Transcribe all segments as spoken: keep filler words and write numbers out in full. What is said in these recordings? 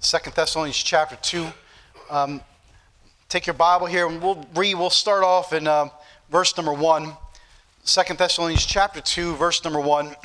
Second Thessalonians chapter two. Um, take your Bible here and we'll read. We'll start off in uh, verse number one. Second Thessalonians chapter two, verse number one.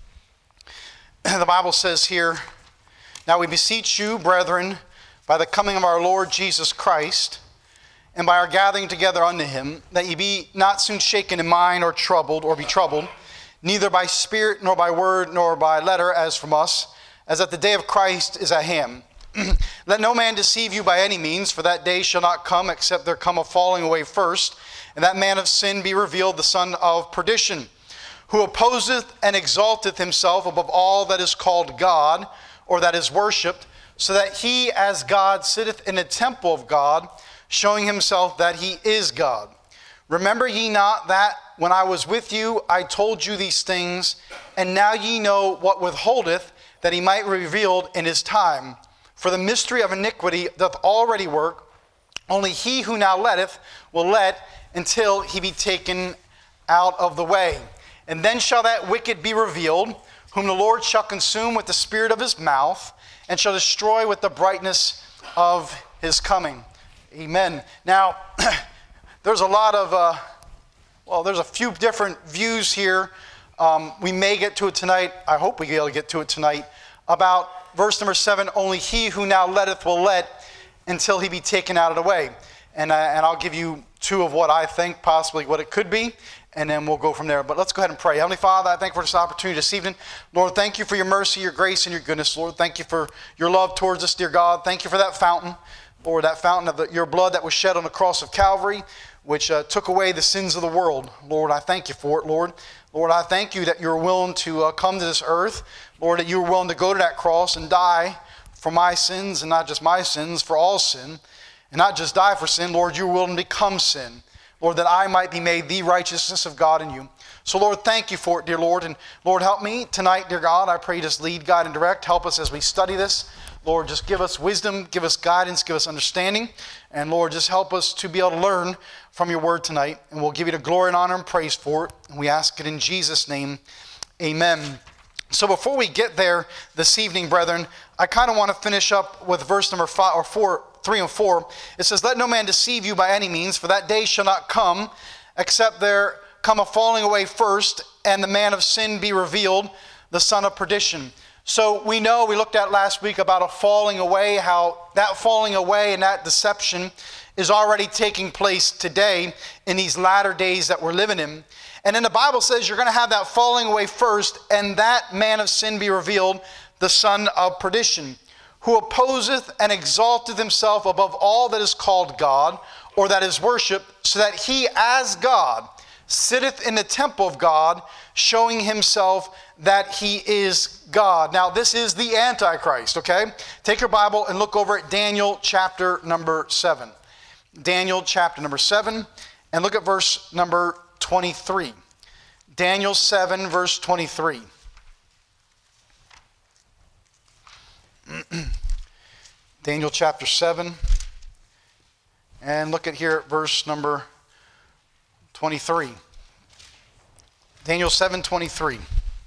The Bible says here, "Now we beseech you, brethren, by the coming of our Lord Jesus Christ, and by our gathering together unto him, that ye be not soon shaken in mind or troubled, or be troubled, neither by spirit, nor by word, nor by letter, as from us, as that the day of Christ is at hand. Let no man deceive you by any means, for that day shall not come, except there come a falling away first, and that man of sin be revealed, the son of perdition, who opposeth and exalteth himself above all that is called God, or that is worshipped, so that he as God sitteth in the temple of God, showing himself that he is God. Remember ye not that when I was with you, I told you these things, and now ye know what withholdeth, that he might be revealed in his time. For the mystery of iniquity doth already work, only he who now letteth will let until he be taken out of the way. And then shall that wicked be revealed, whom the Lord shall consume with the spirit of his mouth, and shall destroy with the brightness of his coming." Amen. Now, there's a lot of, uh, well, there's a few different views here. Um, we may get to it tonight. I hope we be able to get to it tonight. About verse number seven, "Only he who now letteth will let until he be taken out of the way." And, uh, and I'll give you two of what I think, possibly what it could be, and then we'll go from there. But let's go ahead and pray. Heavenly Father, I thank you for this opportunity this evening. Lord, thank you for your mercy, your grace, and your goodness. Lord, thank you for your love towards us, dear God. Thank you for that fountain, Lord, that fountain of the, your blood that was shed on the cross of Calvary, which uh, took away the sins of the world. Lord, I thank you for it, Lord. Lord, I thank you that you're willing to uh, come to this earth. Lord, that you were willing to go to that cross and die for my sins, and not just my sins, for all sin. And not just die for sin, Lord, you were willing to become sin. Lord, that I might be made the righteousness of God in you. So, Lord, thank you for it, dear Lord. And, Lord, help me tonight, dear God. I pray you just lead, guide, and direct. Help us as we study this. Lord, just give us wisdom, give us guidance, give us understanding. And, Lord, just help us to be able to learn from your word tonight. And we'll give you the glory and honor and praise for it. And we ask it in Jesus' name. Amen. So before we get there this evening, brethren, I kind of want to finish up with verse number five or four, three and four. It says, "Let no man deceive you by any means, for that day shall not come, except there come a falling away first, and the man of sin be revealed, the son of perdition." So we know, we looked at last week about a falling away, how that falling away and that deception is already taking place today in these latter days that we're living in. And then the Bible says you're going to have that falling away first, and that man of sin be revealed, the son of perdition, who opposeth and exalteth himself above all that is called God, or that is worshipped, so that he as God sitteth in the temple of God, showing himself that he is God. Now, this is the Antichrist, okay? Take your Bible and look over at Daniel chapter number seven. Daniel chapter number seven, and look at verse number twenty-three. Daniel seven, verse twenty-three. Daniel chapter seven, and look at here at verse number twenty-three. Daniel seven, twenty-three.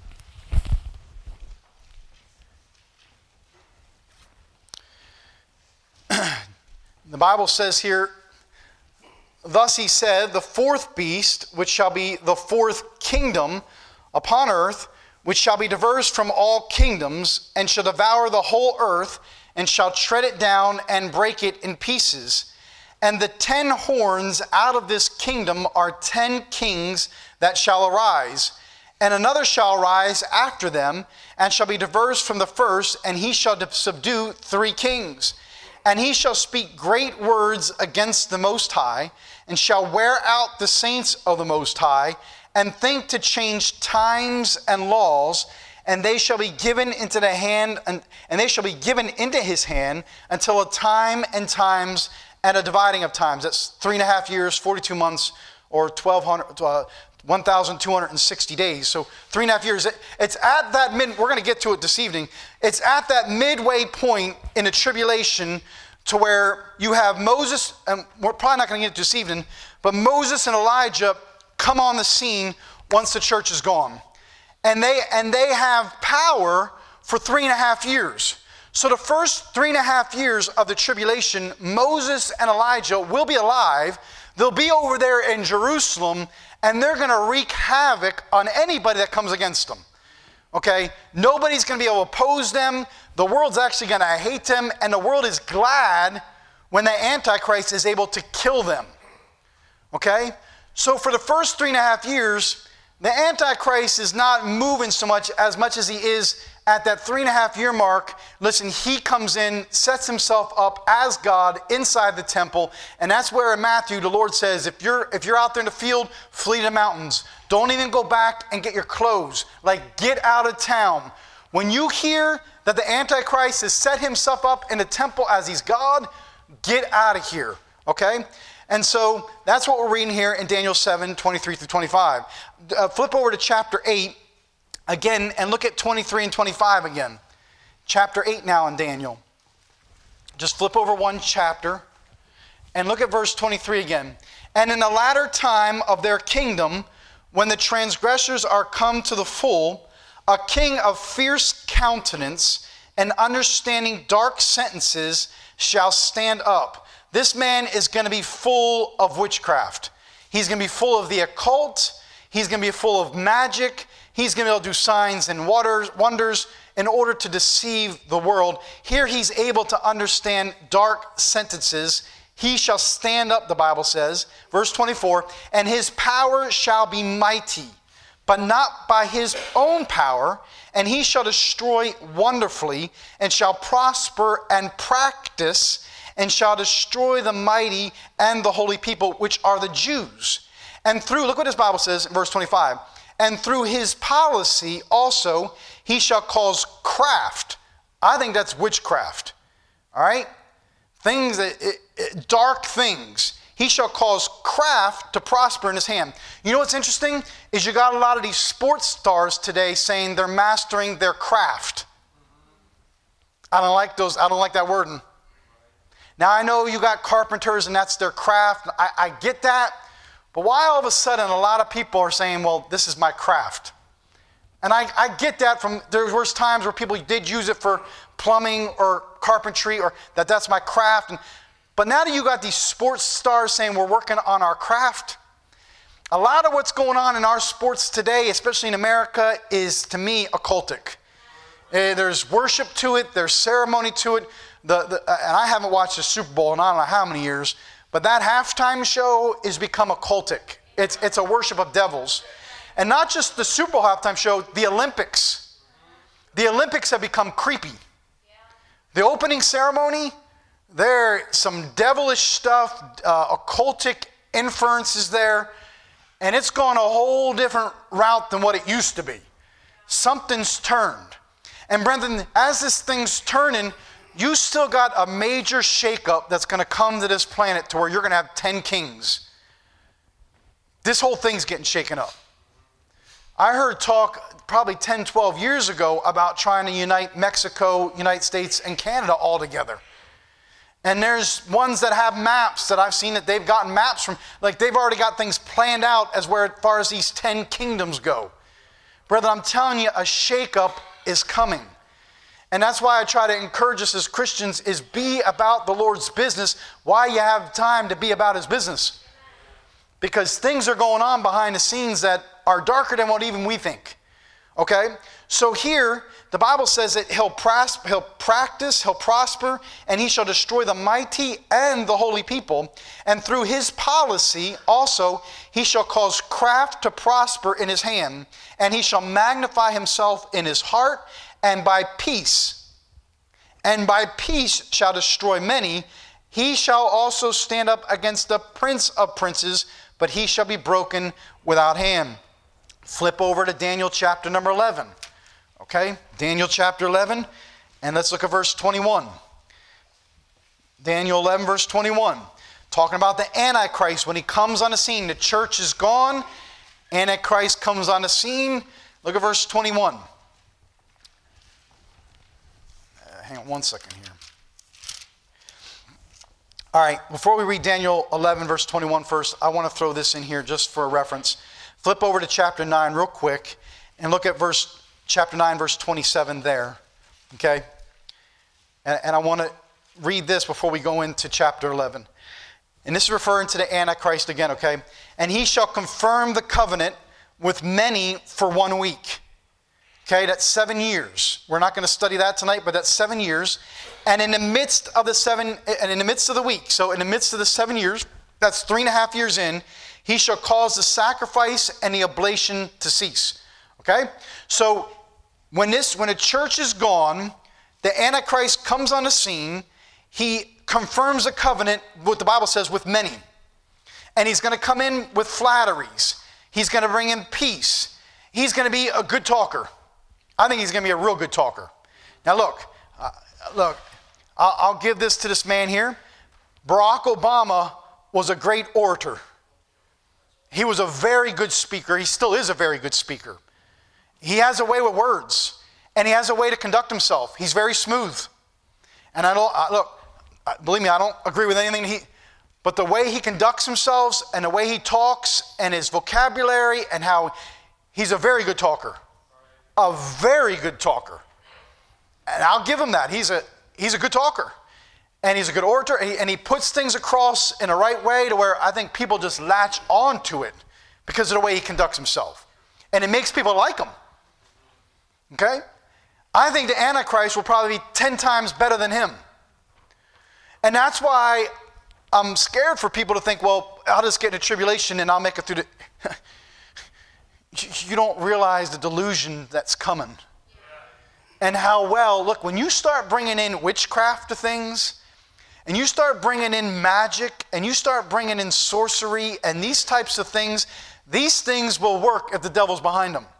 The Bible says here, "Thus he said, the fourth beast, which shall be the fourth kingdom upon earth, which shall be diverse from all kingdoms, and shall devour the whole earth, and shall tread it down and break it in pieces. And the ten horns out of this kingdom are ten kings that shall arise. And another shall rise after them, and shall be diverse from the first, and he shall subdue three kings. And he shall speak great words against the Most High, and shall wear out the saints of the Most High, and think to change times and laws, and they shall be given into the hand, and, and they shall be given into his hand until a time and times and a dividing of times." That's three and a half years, forty-two months, or twelve hundred, uh, one thousand two hundred sixty days. So three and a half years. It's at that mid, we're going to get to it this evening. It's at that midway point in the tribulation to where you have Moses, and we're probably not going to get to this evening, but Moses and Elijah come on the scene once the church is gone. And they, and they have power for three and a half years. So the first three and a half years of the tribulation, Moses and Elijah will be alive. They'll be over there in Jerusalem, and they're going to wreak havoc on anybody that comes against them. Okay? Nobody's going to be able to oppose them. The world's actually going to hate them, and the world is glad when the Antichrist is able to kill them. Okay? So for the first three and a half years, the Antichrist is not moving so much as much as he is at that three and a half year mark. Listen, he comes in, sets himself up as God inside the temple, and that's where in Matthew the Lord says, if you're if you're out there in the field, flee to the mountains. Don't even go back and get your clothes. Like, get out of town. When you hear that the Antichrist has set himself up in the temple as he's God, get out of here, okay? And so that's what we're reading here in Daniel seven, twenty-three through twenty-five. Uh, flip over to chapter eight again and look at twenty-three and twenty-five again. Chapter eight now in Daniel. Just flip over one chapter and look at verse twenty-three again. And in the latter time of their kingdom, when the transgressors are come to the full, a king of fierce countenance and understanding dark sentences shall stand up. This man is going to be full of witchcraft. He's going to be full of the occult. He's going to be full of magic. He's going to be able to do signs and wonders in order to deceive the world. Here he's able to understand dark sentences. He shall stand up, the Bible says, verse twenty-four, and his power shall be mighty, but not by his own power, and he shall destroy wonderfully, and shall prosper and practice, and shall destroy the mighty and the holy people, which are the Jews. And through, look what his Bible says in verse twenty-five, and through his policy also he shall cause craft. I think that's witchcraft, all right? Things that, it, it, dark things. He shall cause craft to prosper in his hand. You know what's interesting? Is you got a lot of these sports stars today saying they're mastering their craft. I don't like those, I don't like that wording. Now I know you got carpenters and that's their craft. I, I get that. But why all of a sudden a lot of people are saying, well, this is my craft? And I, I get that from, there was times where people did use it for plumbing or carpentry, or that that's my craft. And, but now that you got these sports stars saying we're working on our craft, a lot of what's going on in our sports today, especially in America, is to me occultic. Uh, there's worship to it, there's ceremony to it. The, the, uh, and I haven't watched the Super Bowl in I don't know how many years, but that halftime show has become occultic. It's, it's a worship of devils. And not just the Super Bowl halftime show, the Olympics. The Olympics have become creepy. The opening ceremony, there's some devilish stuff, uh, occultic inferences there, and it's gone a whole different route than what it used to be. Something's turned. And brethren, as this thing's turning, you still got a major shakeup that's going to come to this planet to where you're going to have ten kings. This whole thing's getting shaken up. I heard talk probably ten, twelve years ago about trying to unite Mexico, United States, and Canada all together. And there's ones that have maps that I've seen that they've gotten maps from, like they've already got things planned out as where, as far as these ten kingdoms go. Brother, I'm telling you, a shakeup is coming. And that's why I try to encourage us as Christians is be about the Lord's business while you have time to be about his business. Because things are going on behind the scenes that are darker than what even we think. Okay? So here, the Bible says that he'll, pras- he'll practice, he'll prosper, and he shall destroy the mighty and the holy people. And through his policy also, he shall cause craft to prosper in his hand, and he shall magnify himself in his heart, and by peace, and by peace shall destroy many. He shall also stand up against the prince of princes, but he shall be broken without hand. Flip over to Daniel chapter number eleven. Okay, Daniel chapter eleven, and let's look at verse twenty-one. Daniel eleven, verse twenty-one. Talking about the Antichrist when he comes on the scene. The church is gone. Antichrist comes on the scene. Look at verse twenty-one. Uh, hang on one second here. All right, before we read Daniel eleven, verse twenty-one first, I want to throw this in here just for a reference. Flip over to chapter nine real quick and look at verse chapter nine, verse twenty-seven there. Okay? And, and I want to read this before we go into chapter eleven. And this is referring to the Antichrist again, okay? And he shall confirm the covenant with many for one week. Okay, that's seven years. We're not going to study that tonight, but that's seven years. And in the midst of the seven, and in the midst of the week, so in the midst of the seven years, that's three and a half years in, he shall cause the sacrifice and the oblation to cease. Okay? So when this, when a church is gone, the Antichrist comes on the scene. He confirms a covenant, what the Bible says, with many. And he's going to come in with flatteries. He's going to bring in peace. He's going to be a good talker. I think he's going to be a real good talker. Now look, uh, look, I'll, I'll give this to this man here. Barack Obama was a great orator. He was a very good speaker. He still is a very good speaker. He has a way with words, and he has a way to conduct himself. He's very smooth. And I don't, I, look, believe me, I don't agree with anything he, but the way he conducts himself and the way he talks and his vocabulary and how he's a very good talker. A very good talker. And I'll give him that. He's a, he's a good talker. And he's a good orator. And he, and he puts things across in a right way to where I think people just latch on to it because of the way he conducts himself. And it makes people like him. Okay? I think the Antichrist will probably be ten times better than him. And that's why I'm scared for people to think, well, I'll just get into tribulation and I'll make it through the... You don't realize the delusion that's coming. And how well, look, when you start bringing in witchcraft to things, and you start bringing in magic, and you start bringing in sorcery, and these types of things, these things will work if the devil's behind them.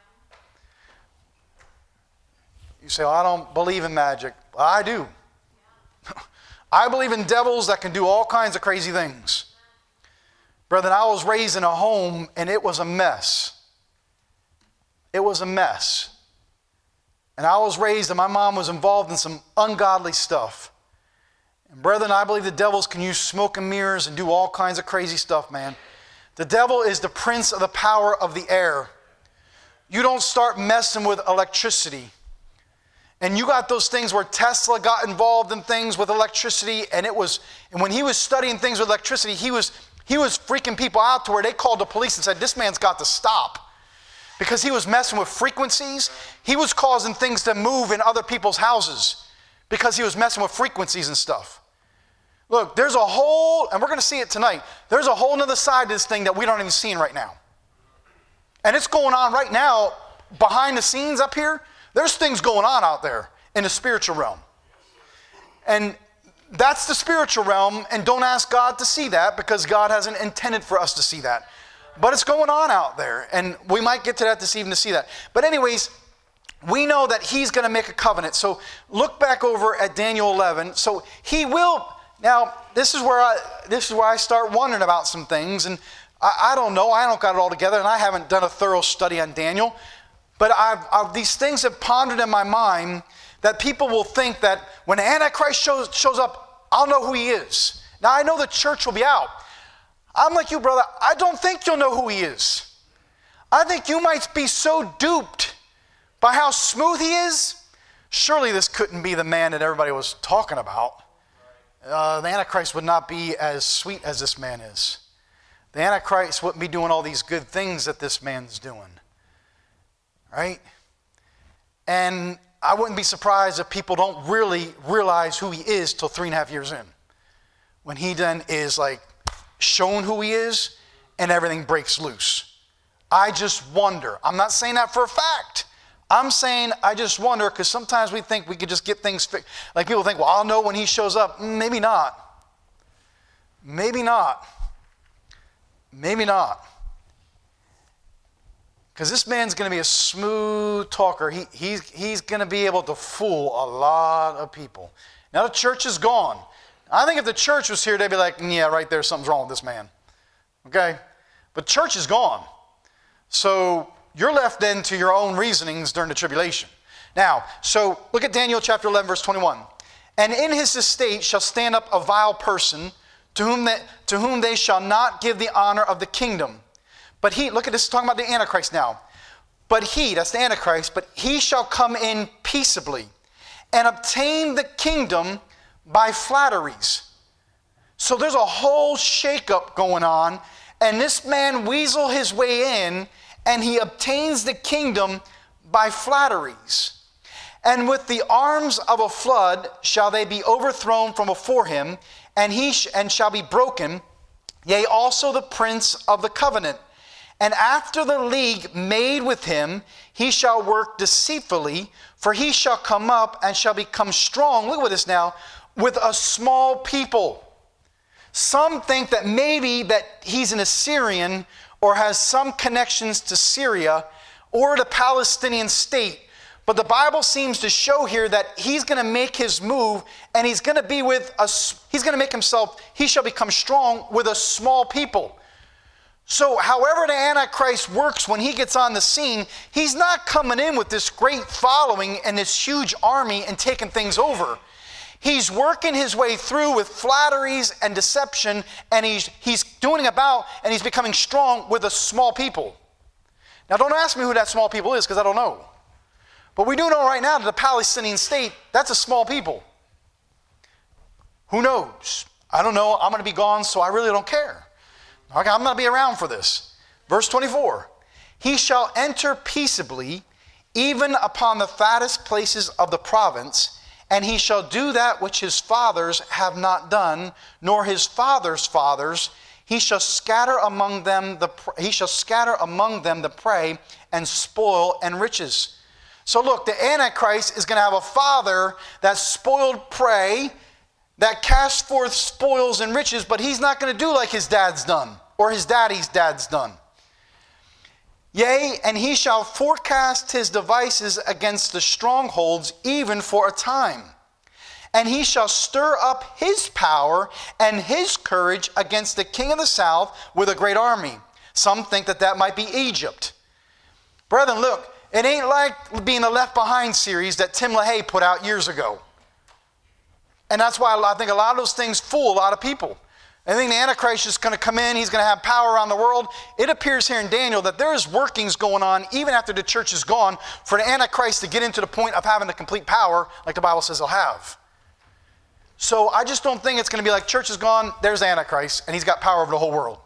You say, well, I don't believe in magic. Well, I do. I believe in devils that can do all kinds of crazy things. Brethren, I was raised in a home, and it was a mess. It was a mess. And I was raised, and my mom was involved in some ungodly stuff. And brethren, I believe the devils can use smoke and mirrors and do all kinds of crazy stuff, man. The devil is the prince of the power of the air. You don't start messing with electricity. And you got those things where Tesla got involved in things with electricity, and it was, and when he was studying things with electricity, he was, he was freaking people out to where they called the police and said, this man's got to stop. Because he was messing with frequencies. He was causing things to move in other people's houses because he was messing with frequencies and stuff. Look, there's a whole, and we're going to see it tonight, there's a whole other side to this thing that we don't even see right now. And it's going on right now behind the scenes up here. There's things going on out there in the spiritual realm. And that's the spiritual realm, and don't ask God to see that because God hasn't intended for us to see that. But it's going on out there, and we might get to that this evening to see that. But anyways, we know that he's going to make a covenant. So look back over at Daniel eleven. So he will. Now, this is where I this is where I start wondering about some things, and I, I don't know. I don't got it all together, and I haven't done a thorough study on Daniel. But I've, I've, these things have pondered in my mind that people will think that when the Antichrist shows, shows up, I'll know who he is. Now, I know the church will be out. I'm like you, brother. I don't think you'll know who he is. I think you might be so duped by how smooth he is. Surely this couldn't be the man that everybody was talking about. Uh, the Antichrist would not be as sweet as this man is. The Antichrist wouldn't be doing all these good things that this man's doing. Right? And I wouldn't be surprised if people don't really realize who he is till three and a half years in. When he then is like shown who he is and everything breaks loose. I just wonder. I'm not saying that for a fact. I'm saying I just wonder because sometimes we think we could just get things fixed. Like people think, well, I'll know when he shows up. Maybe not. Maybe not. Maybe not. Because this man's going to be a smooth talker. He, he's, he's going to be able to fool a lot of people. Now the church is gone. I think if the church was here, they'd be like, yeah, right there, something's wrong with this man. Okay? But church is gone. So you're left then to your own reasonings during the tribulation. Now, so look at Daniel chapter eleven, verse twenty-one. And in his estate shall stand up a vile person to whom they, to whom they shall not give the honor of the kingdom. But he, look at this, talking about the Antichrist now. But he, that's the Antichrist, but he shall come in peaceably, and obtain the kingdom by flatteries. So there's a whole shakeup going on, and this man weasel his way in, and he obtains the kingdom by flatteries. And with the arms of a flood shall they be overthrown from before him, and he sh- and shall be broken, yea, also the prince of the covenant. And after the league made with him, he shall work deceitfully, for he shall come up and shall become strong. Look at this now, with a small people. Some think that maybe that he's an Assyrian or has some connections to Syria or the Palestinian state. But the Bible seems to show here that he's going to make his move, and he's going to be with us. He's going to make himself, he shall become strong with a small people. So however the Antichrist works when he gets on the scene, he's not coming in with this great following and this huge army and taking things over. He's working his way through with flatteries and deception, and he's, he's doing about, and he's becoming strong with a small people. Now don't ask me who that small people is, because I don't know. But we do know right now that the Palestinian state, that's a small people. Who knows? I don't know. I'm going to be gone, so I really don't care. Okay, I'm going to be around for this. Verse twenty-four. He shall enter peaceably, even upon the fattest places of the province, and he shall do that which his fathers have not done, nor his fathers' fathers. He shall scatter among them the he shall scatter among them the prey, and spoil and riches. So look, the Antichrist is going to have a father that spoiled prey, that casts forth spoils and riches, but he's not going to do like his dad's done, or his daddy's dad's done. Yea, and he shall forecast his devices against the strongholds, even for a time. And he shall stir up his power and his courage against the king of the south with a great army. Some think that that might be Egypt. Brethren, look, it ain't like being the Left Behind series that Tim LaHaye put out years ago. And that's why I think a lot of those things fool a lot of people. I think the Antichrist is going to come in, he's going to have power around the world. It appears here in Daniel that there's workings going on, even after the church is gone, for the Antichrist to get into the point of having the complete power, like the Bible says he'll have. So I just don't think it's going to be like church is gone, there's Antichrist, and he's got power over the whole world.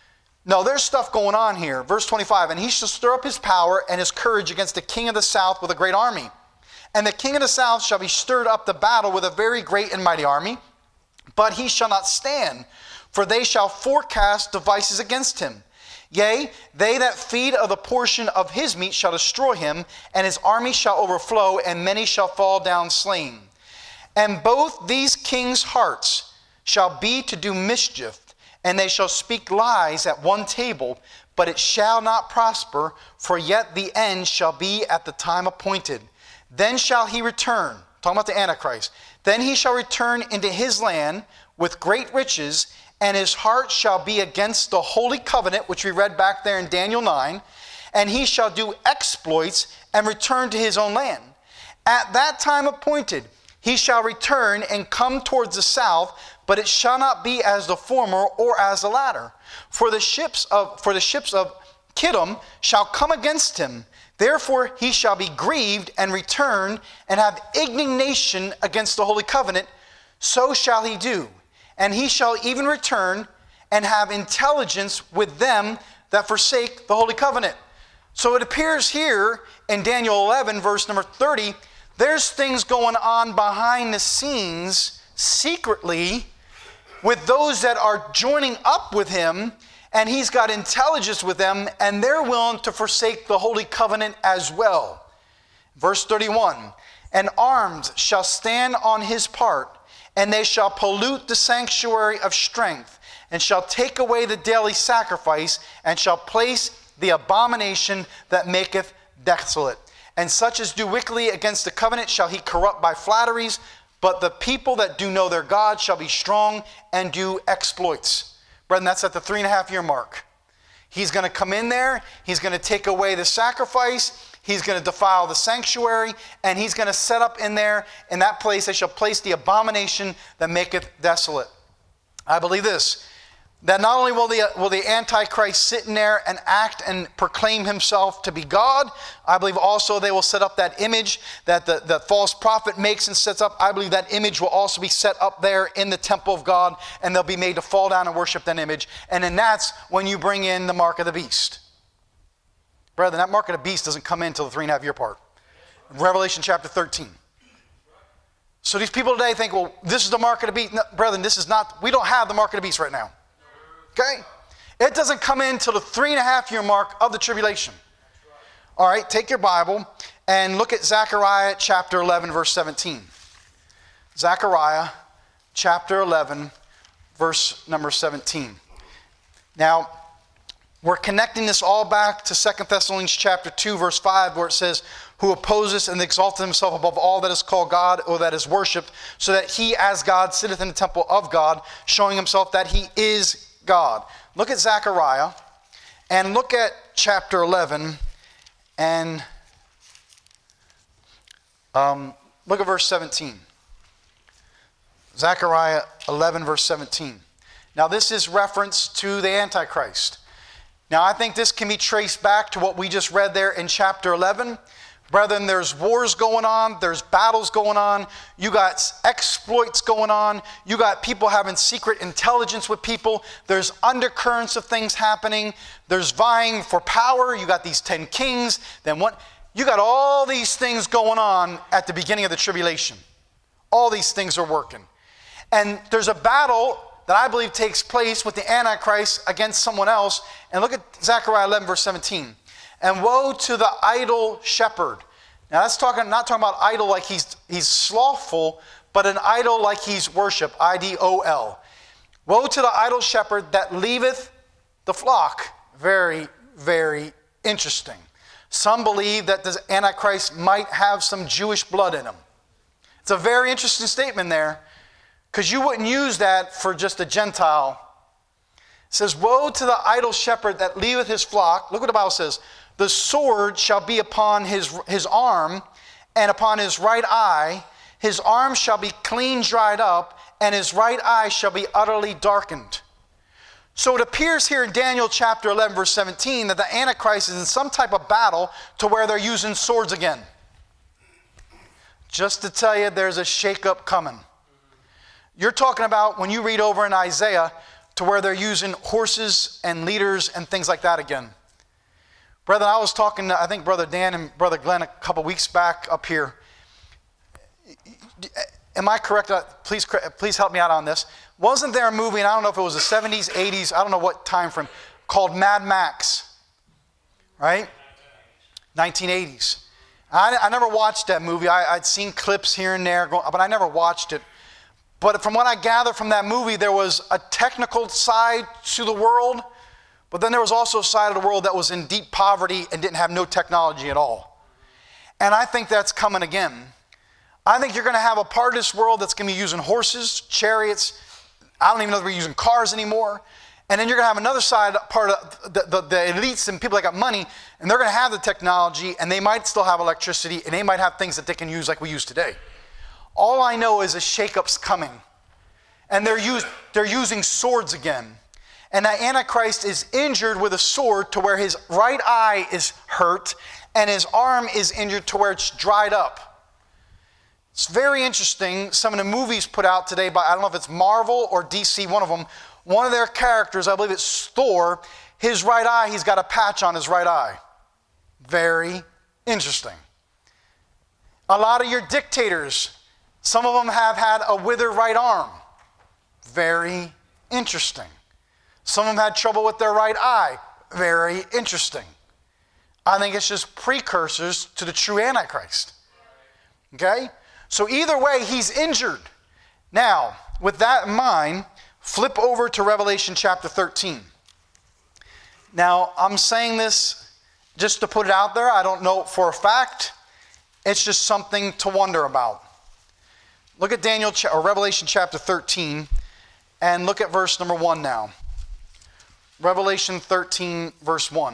No, there's stuff going on here. Verse twenty-five, and he shall stir up his power and his courage against the king of the south with a great army. And the king of the south shall be stirred up to battle with a very great and mighty army, but he shall not stand, for they shall forecast devices against him. Yea, they that feed of the portion of his meat shall destroy him, and his army shall overflow, and many shall fall down slain. And both these kings' hearts shall be to do mischief, and they shall speak lies at one table, but it shall not prosper, for yet the end shall be at the time appointed. Then shall he return, talking about the Antichrist, then he shall return into his land with great riches, and his heart shall be against the holy covenant, which we read back there in Daniel nine, and he shall do exploits and return to his own land. At that time appointed, he shall return and come towards the south, but it shall not be as the former or as the latter. For the ships of, for the ships of Kittim shall come against him. Therefore he shall be grieved and return and have indignation against the holy covenant. So shall he do. And he shall even return and have intelligence with them that forsake the holy covenant. So it appears here in Daniel eleven, verse number thirty, there's things going on behind the scenes secretly with those that are joining up with him, and he's got intelligence with them, and they're willing to forsake the holy covenant as well. Verse thirty-one, and arms shall stand on his part, and they shall pollute the sanctuary of strength, and shall take away the daily sacrifice, and shall place the abomination that maketh desolate. And such as do wickedly against the covenant shall he corrupt by flatteries, but the people that do know their God shall be strong and do exploits. Brethren, that's at the three and a half year mark. He's going to come in there, he's going to take away the sacrifice, he's going to defile the sanctuary, and he's going to set up in there, in that place they shall place the abomination that maketh desolate. I believe this. That not only will the, will the Antichrist sit in there and act and proclaim himself to be God, I believe also they will set up that image that the, the false prophet makes and sets up. I believe that image will also be set up there in the temple of God, and they'll be made to fall down and worship that image. And then that's when you bring in the mark of the beast. Brethren, that mark of the beast doesn't come in until the three and a half year part. Revelation chapter thirteen. So these people today think, well, this is the mark of the beast. No, brethren, this is not, we don't have the mark of the beast right now. Okay? It doesn't come in till the three and a half year mark of the tribulation. All right, take your Bible and look at Zechariah chapter eleven, verse seventeen. Zechariah chapter eleven, verse number seventeen. Now, we're connecting this all back to Second Thessalonians chapter two, verse five, where it says, who opposes and exalteth himself above all that is called God or that is worshipped, so that he as God sitteth in the temple of God, showing himself that he is God. Look at Zechariah and look at chapter eleven and um, look at verse seventeen. Zechariah eleven, verse seventeen. Now this is reference to the Antichrist. Now I think this can be traced back to what we just read there in chapter eleven. Brethren, there's wars going on, there's battles going on, you got exploits going on, you got people having secret intelligence with people, there's undercurrents of things happening, there's vying for power, you got these ten kings, then what? You got all these things going on at the beginning of the tribulation. All these things are working. And there's a battle that I believe takes place with the Antichrist against someone else. And look at Zechariah eleven, verse seventeen. And woe to the idol shepherd. Now that's talking, not talking about idol like he's, he's slothful, but an idol like he's worship, I D O L. Woe to the idol shepherd that leaveth the flock. Very, very interesting. Some believe that the Antichrist might have some Jewish blood in him. It's a very interesting statement there, because you wouldn't use that for just a Gentile. It says, woe to the idol shepherd that leaveth his flock. Look what the Bible says. The sword shall be upon his, his arm and upon his right eye. His arm shall be clean dried up, and his right eye shall be utterly darkened. So it appears here in Daniel chapter eleven, verse seventeen, that the Antichrist is in some type of battle to where they're using swords again. Just to tell you, there's a shakeup coming. You're talking about, when you read over in Isaiah, to where they're using horses and leaders and things like that again. Brethren, I was talking to, I think, Brother Dan and Brother Glenn a couple weeks back up here. Am I correct? Please, please help me out on this. Wasn't there a movie, and I don't know if it was the seventies, eighties, I don't know what time frame, called Mad Max, right? nineteen eighties. I, I never watched that movie. I, I'd seen clips here and there, but I never watched it. But from what I gather from that movie, there was a technical side to the world, but then there was also a side of the world that was in deep poverty and didn't have no technology at all. And I think that's coming again. I think you're going to have a part of this world that's going to be using horses, chariots. I don't even know if we're using cars anymore. And then you're going to have another side, part of the, the, the elites and people that got money, and they're going to have the technology, and they might still have electricity, and they might have things that they can use like we use today. All I know is a shakeup's coming. And they're, use, they're using swords again. And the Antichrist is injured with a sword to where his right eye is hurt and his arm is injured to where it's dried up. It's very interesting. Some of the movies put out today by, I don't know if it's Marvel or D C, one of them, one of their characters, I believe it's Thor, his right eye, he's got a patch on his right eye. Very interesting. A lot of your dictators, some of them have had a withered right arm. Very interesting. Some of them had trouble with their right eye. Very interesting. I think it's just precursors to the true Antichrist. Okay? So either way, he's injured. Now, with that in mind, flip over to Revelation chapter thirteen. Now, I'm saying this just to put it out there. I don't know for a fact. It's just something to wonder about. Look at Daniel or Revelation chapter thirteen and look at verse number one now. Revelation thirteen, verse one.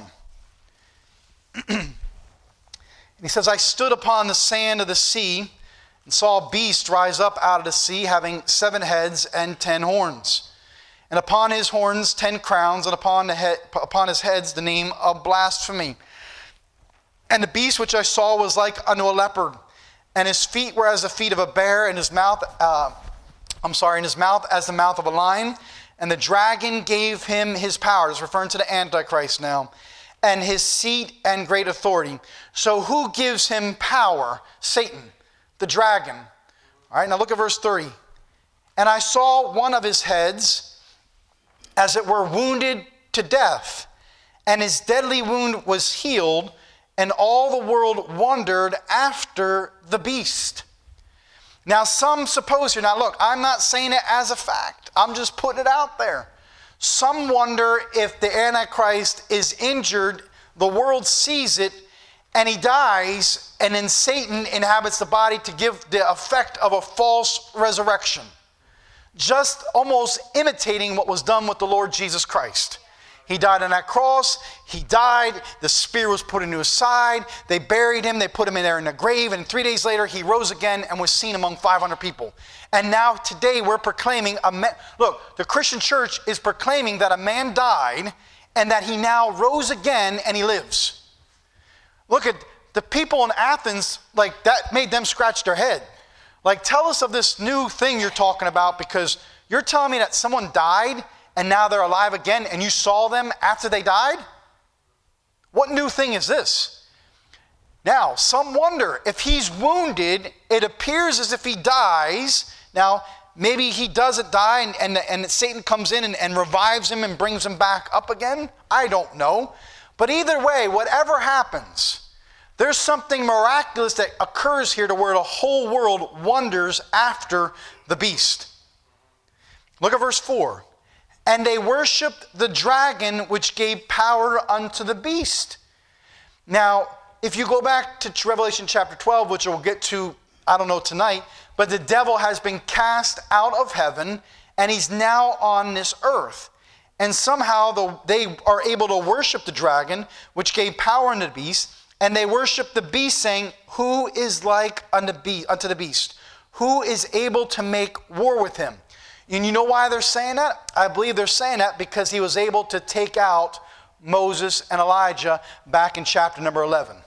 He says, I stood upon the sand of the sea and saw a beast rise up out of the sea, having seven heads and ten horns. and upon his horns ten crowns, and upon, the head, upon his heads the name of blasphemy. And the beast which I saw was like unto a leopard, and his feet were as the feet of a bear, and his mouth, uh, I'm sorry, in his mouth as the mouth of a lion. And the dragon gave him his power. It's referring to the Antichrist now. And his seat and great authority. So who gives him power? Satan, the dragon. All right, now look at verse thirty. And I saw one of his heads, as it were, wounded to death, and his deadly wound was healed, and all the world wondered after the beast. Now some suppose here, now look, I'm not saying it as a fact. I'm just putting it out there. Some wonder if the Antichrist is injured, the world sees it, and he dies, and then Satan inhabits the body to give the effect of a false resurrection. Just almost imitating what was done with the Lord Jesus Christ. He died on that cross. He died. The spear was put into his side. They buried him. They put him in there in a grave. And three days later, he rose again and was seen among five hundred people. And now today we're proclaiming, a man, look, the Christian church is proclaiming that a man died and that he now rose again and he lives. Look at the people in Athens, like that made them scratch their head. Like, tell us of this new thing you're talking about, because you're telling me that someone died and now they're alive again, and you saw them after they died? What new thing is this? Now, some wonder, if he's wounded, it appears as if he dies. Now, maybe he doesn't die, and, and, and Satan comes in and, and revives him and brings him back up again. I don't know. But either way, whatever happens, there's something miraculous that occurs here to where the whole world wonders after the beast. Look at verse four. And they worshipped the dragon which gave power unto the beast. Now, if you go back to Revelation chapter twelve, which we'll get to, I don't know, tonight, but the devil has been cast out of heaven, and he's now on this earth. And somehow the, they are able to worship the dragon, which gave power unto the beast, and they worship the beast, saying, who is like unto, be, unto the beast? Who is able to make war with him? And you know why they're saying that? I believe they're saying that because he was able to take out Moses and Elijah back in chapter number eleven.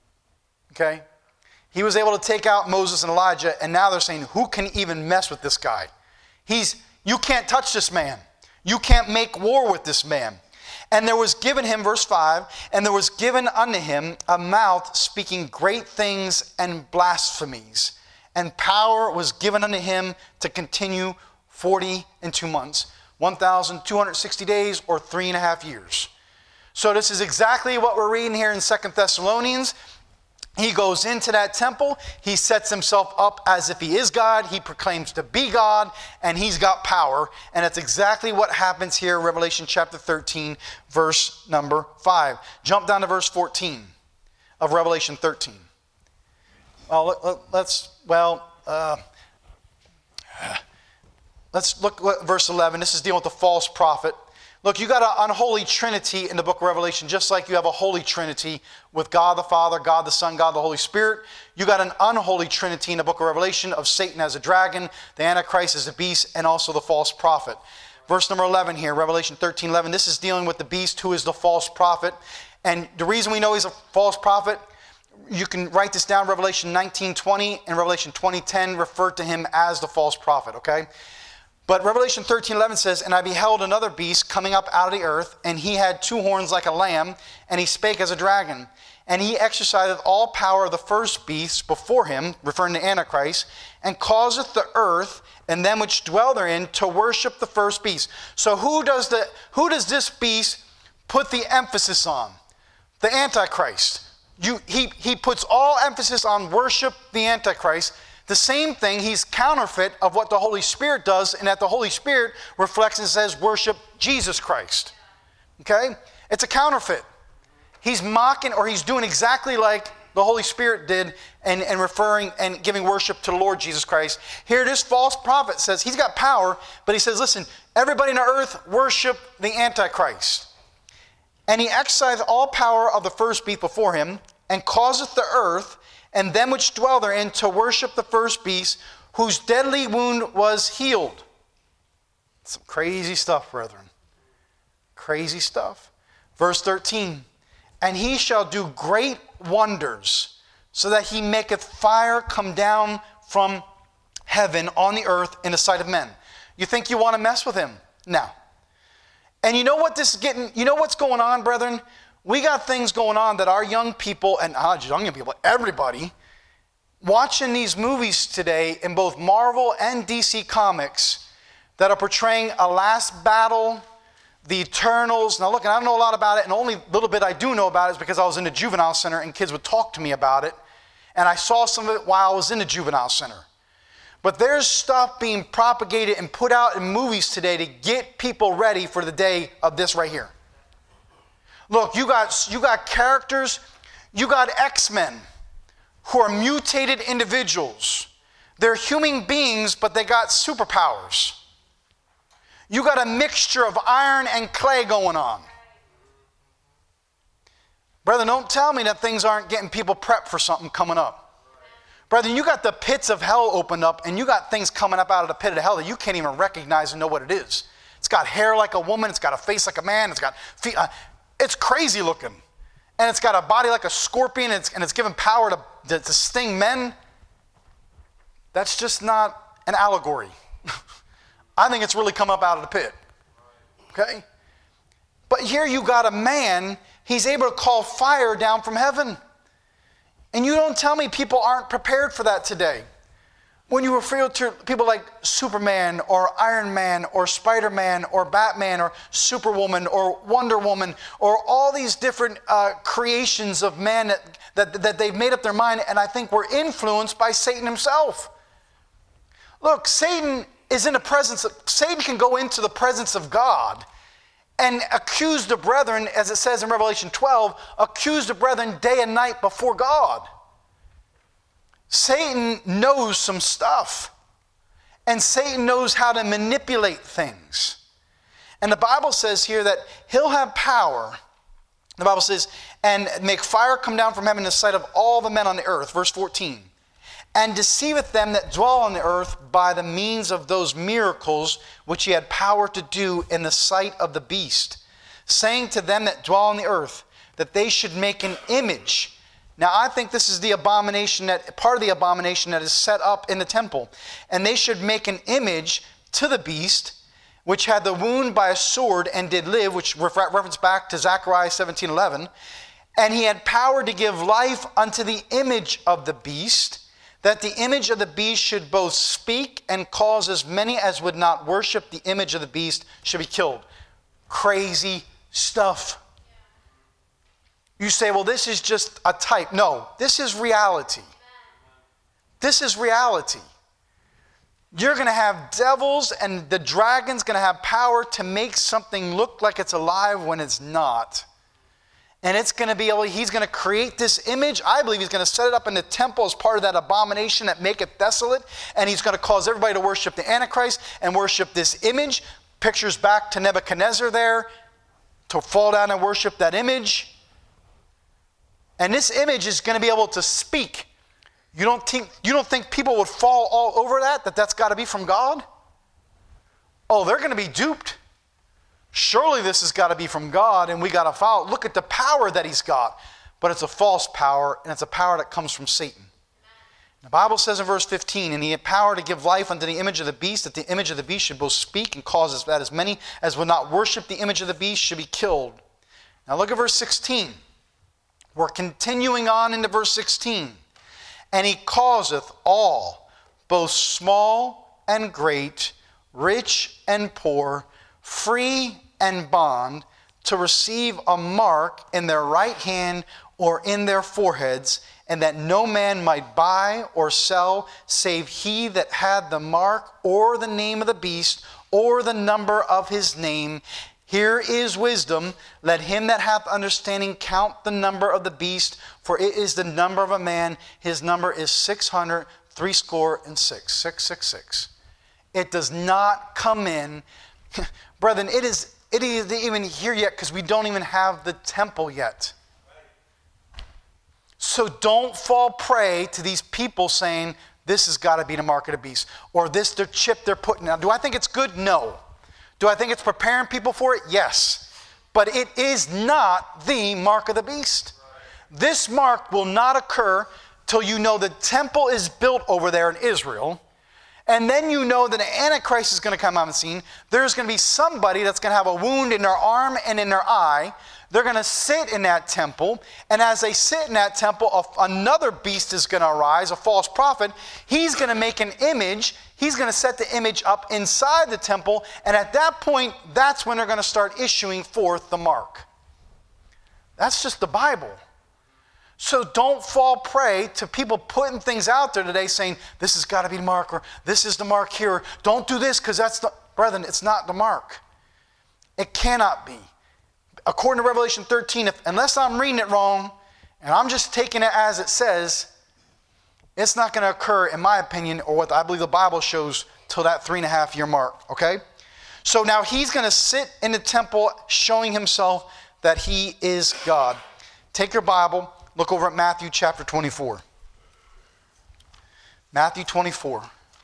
Okay? He was able to take out Moses and Elijah, and now they're saying, who can even mess with this guy? He's, you can't touch this man. You can't make war with this man. And there was given him, verse five, and there was given unto him a mouth speaking great things and blasphemies. And power was given unto him to continue forty and two months, one thousand two hundred sixty days, or three and a half years. So this is exactly what we're reading here in Second Thessalonians. He goes into that temple. He sets himself up as if he is God. He proclaims to be God, and he's got power. And that's exactly what happens here in Revelation chapter thirteen, verse number five. Jump down to verse fourteen of Revelation thirteen. Well, let, let, let's, well, uh, let's look at verse eleven. This is dealing with the false prophet. Look, you got an unholy trinity in the book of Revelation, just like you have a holy trinity with God the Father, God the Son, God the Holy Spirit. You got an unholy trinity in the book of Revelation of Satan as a dragon, the Antichrist as a beast, and also the false prophet. Verse number eleven here, Revelation thirteen eleven. This is dealing with the beast who is the false prophet. And the reason we know he's a false prophet, you can write this down, Revelation nineteen twenty and Revelation twenty ten refer to him as the false prophet, okay? But Revelation thirteen eleven says, and I beheld another beast coming up out of the earth, and he had two horns like a lamb, and he spake as a dragon. And he exerciseth all power of the first beast before him, referring to Antichrist, and causeth the earth and them which dwell therein to worship the first beast. So who does the who does this beast put the emphasis on? The Antichrist. You, he, he puts all emphasis on worship the Antichrist. The same thing, he's counterfeit of what the Holy Spirit does, and that the Holy Spirit reflects and says, worship Jesus Christ. Okay? It's a counterfeit. He's mocking, or he's doing exactly like the Holy Spirit did, and, and referring and giving worship to the Lord Jesus Christ. Here, this false prophet says he's got power, but he says, listen, everybody on the earth worship the Antichrist. And he exercised all power of the first beast before him, and causeth the earth and them which dwell therein to worship the first beast, whose deadly wound was healed. Some crazy stuff, brethren. Crazy stuff. Verse thirteen, and he shall do great wonders, so that he maketh fire come down from heaven on the earth in the sight of men. You think you want to mess with him? No. And you know what this is getting, you know what's going on, brethren? We got things going on that our young people, and not just young people, everybody, watching these movies today in both Marvel and D C Comics that are portraying a last battle, the Eternals. Now look, I don't know a lot about it, and the only little bit I do know about it is because I was in the juvenile center and kids would talk to me about it, and I saw some of it while I was in the juvenile center. But there's stuff being propagated and put out in movies today to get people ready for the day of this right here. Look, you got, you got characters, you got X-Men who are mutated individuals. They're human beings, but they got superpowers. You got a mixture of iron and clay going on. Brother, don't tell me that things aren't getting people prepped for something coming up. Brother, you got the pits of hell opened up, and you got things coming up out of the pit of hell that you can't even recognize and know what it is. It's got hair like a woman. It's got a face like a man. It's got feet. Uh, it's crazy looking. And it's got a body like a scorpion, and it's, and it's given power to, to, to sting men. That's just not an allegory. I think it's really come up out of the pit. Okay? But here you got a man, he's able to call fire down from heaven. And you don't tell me people aren't prepared for that today. When you refer to people like Superman or Iron Man or Spider-Man or Batman or Superwoman or Wonder Woman or all these different uh, creations of man that, that, that they've made up their mind, and I think were influenced by Satan himself. Look, Satan is in the presence of, Satan can go into the presence of God and accuse the brethren, as it says in Revelation twelve, accuse the brethren day and night before God. Satan knows some stuff. And Satan knows how to manipulate things. And the Bible says here that he'll have power. The Bible says, and make fire come down from heaven in the sight of all the men on the earth. Verse fourteen. And deceiveth them that dwell on the earth by the means of those miracles which he had power to do in the sight of the beast, saying to them that dwell on the earth that they should make an image. Now I think this is the abomination, that part of the abomination that is set up in the temple. And they should make an image to the beast, which had the wound by a sword and did live, which reference back to Zechariah seventeen eleven. And he had power to give life unto the image of the beast, that the image of the beast should both speak and cause as many as would not worship the image of the beast should be killed. Crazy stuff. You say, well, this is just a type. No, this is reality. This is reality. You're going to have devils, and the dragon's going to have power to make something look like it's alive when it's not. And it's going to be able, he's going to create this image. I believe he's going to set it up in the temple as part of that abomination that maketh desolate. And he's going to cause everybody to worship the Antichrist and worship this image. Pictures back to Nebuchadnezzar there, to fall down and worship that image. And this image is going to be able to speak. You don't think, you don't think people would fall all over that, that that's got to be from God? Oh, they're going to be duped. Surely this has got to be from God, and we got to follow. Look at the power that he's got. But it's a false power, and it's a power that comes from Satan. The Bible says in verse fifteen, and he had power to give life unto the image of the beast, that the image of the beast should both speak and cause that as many as would not worship the image of the beast should be killed. Now look at verse sixteen. We're continuing on into verse sixteen. And he causeth all, both small and great, rich and poor, free and bond, to receive a mark in their right hand or in their foreheads, and that no man might buy or sell save he that had the mark or the name of the beast or the number of his name. Here is wisdom. Let him that hath understanding count the number of the beast, for it is the number of a man. His number is six hundred, threescore and six. Six, six, six. It does not come in. Brethren, it is it isn't even here yet because we don't even have the temple yet. So don't fall prey to these people saying, this has got to be the mark of the beast, or this their chip they're putting. Now, do I think it's good? No. Do I think it's preparing people for it? Yes. But it is not the mark of the beast. This mark will not occur till you know the temple is built over there in Israel. And then you know that the Antichrist is going to come on the scene. There's going to be somebody that's going to have a wound in their arm and in their eye. They're going to sit in that temple. And as they sit in that temple, another beast is going to arise, a false prophet. He's going to make an image. He's going to set the image up inside the temple. And at that point, that's when they're going to start issuing forth the mark. That's just the Bible. So don't fall prey to people putting things out there today saying, this has got to be the mark, or this is the mark here. Don't do this because that's the... Brethren, it's not the mark. It cannot be. According to Revelation thirteen, if, unless I'm reading it wrong, and I'm just taking it as it says, it's not going to occur, in my opinion, or what I believe the Bible shows, till that three and a half year mark, okay? So now he's going to sit in the temple showing himself that he is God. Take your Bible. Look over at Matthew chapter twenty-four. Matthew twenty-four.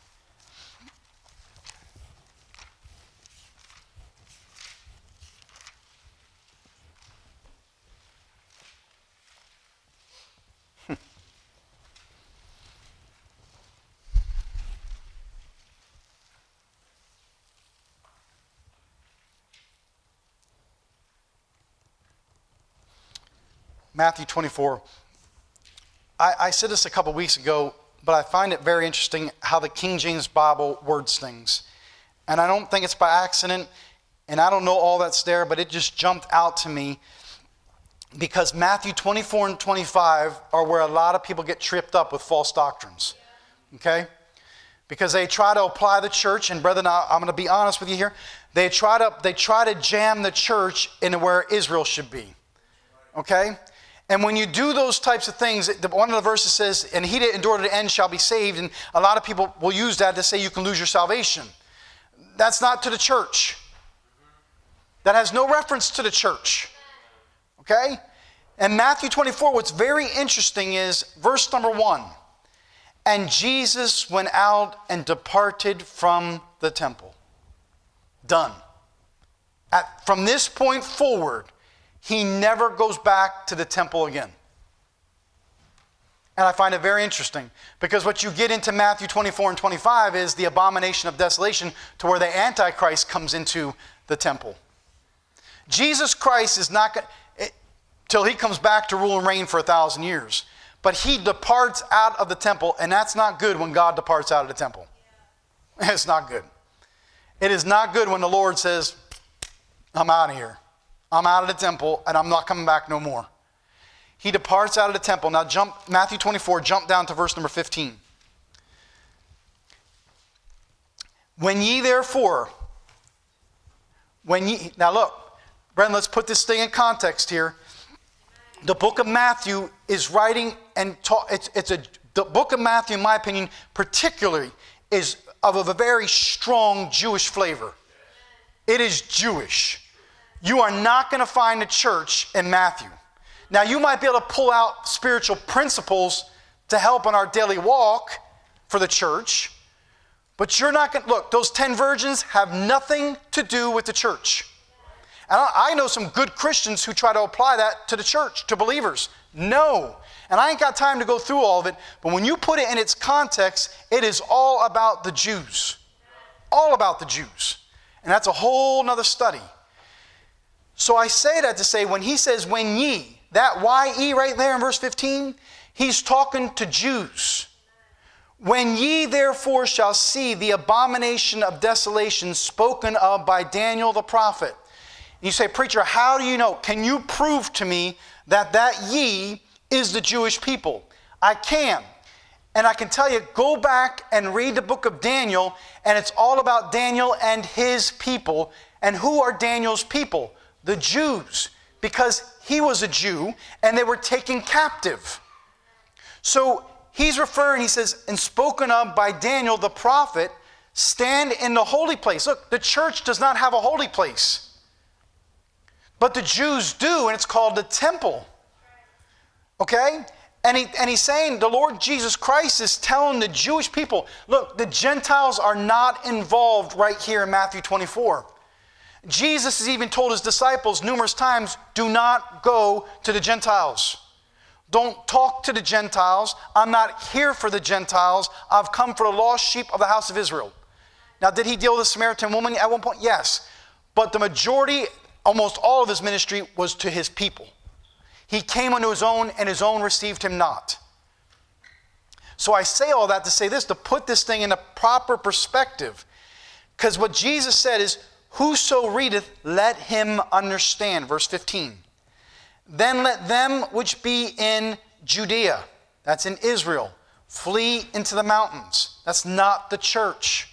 Matthew twenty-four. I, I said this a couple weeks ago, but I find it very interesting how the King James Bible words things. And I don't think it's by accident, and I don't know all that's there, but it just jumped out to me because Matthew twenty-four and twenty-five are where a lot of people get tripped up with false doctrines. Okay? Because they try to apply the church, and brethren, I'm going to be honest with you here, they try to, they try to jam the church into where Israel should be. Okay? And when you do those types of things, one of the verses says, and he that endure to the end shall be saved. And a lot of people will use that to say you can lose your salvation. That's not to the church. That has no reference to the church. Okay? And Matthew twenty-four, what's very interesting is verse number one. And Jesus went out and departed from the temple. Done. At, from this point forward, he never goes back to the temple again. And I find it very interesting because what you get into Matthew twenty-four and twenty-five is the abomination of desolation, to where the Antichrist comes into the temple. Jesus Christ is not going to, till he comes back to rule and reign for a thousand years. But he departs out of the temple, and that's not good when God departs out of the temple. It's not good. It is not good when the Lord says, I'm out of here. I'm out of the temple, and I'm not coming back no more. He departs out of the temple. Now jump, Matthew twenty-four, jump down to verse number fifteen. When ye therefore, when ye, now look, Brendan, let's put this thing in context here. The book of Matthew is writing and ta- it's, it's a, the book of Matthew, in my opinion, particularly is of a very strong Jewish flavor. It is Jewish. You are not going to find a church in Matthew. Now, you might be able to pull out spiritual principles to help in our daily walk for the church, but you're not going to, look, those ten virgins have nothing to do with the church. And I know some good Christians who try to apply that to the church, to believers. No. And I ain't got time to go through all of it, but when you put it in its context, it is all about the Jews. All about the Jews. And that's a whole nother study. So I say that to say, when he says, when ye, that Y-E right there in verse fifteen, he's talking to Jews. When ye therefore shall see the abomination of desolation spoken of by Daniel the prophet. And you say, preacher, how do you know? Can you prove to me that that ye is the Jewish people? I can. And I can tell you, go back and read the book of Daniel, and it's all about Daniel and his people. And who are Daniel's people? The Jews, because he was a Jew and they were taken captive. So he's referring, he says, and spoken of by Daniel the prophet, stand in the holy place. Look, the church does not have a holy place, but the Jews do, and it's called the temple. Okay? And, he, and he's saying the Lord Jesus Christ is telling the Jewish people, look, the Gentiles are not involved right here in Matthew twenty-four. Jesus has even told his disciples numerous times, do not go to the Gentiles. Don't talk to the Gentiles. I'm not here for the Gentiles. I've come for the lost sheep of the house of Israel. Now, did he deal with the Samaritan woman at one point? Yes. But the majority, almost all of his ministry was to his people. He came unto his own, and his own received him not. So I say all that to say this, to put this thing in a proper perspective. Because what Jesus said is, whoso readeth, let him understand. Verse fifteen. Then let them which be in Judea, that's in Israel, flee into the mountains. That's not the church.